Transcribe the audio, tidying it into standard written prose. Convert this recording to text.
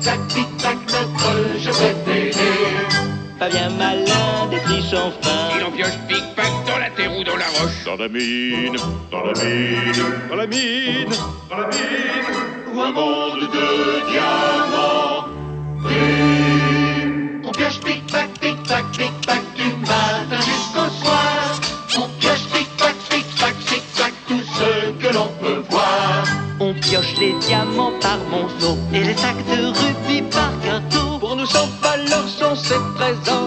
tic-tac, tic-tac, notre jeu préféré. Pas bien malin, des triches enfin. Il en pioche pic-pac dans la terre ou dans la roche. Dans la mine, dans la mine, dans la mine, dans la mine, Ou un monde de diamants. On pioche tic-tac, tic-tac, tic-tac du matin jusqu'au soir. On pioche tic-tac, tic-tac, tic-tac tout ce que l'on peut voir. On pioche les diamants par monceau et les sacs de rubis par quinto. Pour nous, sans valeur sont ces trésors.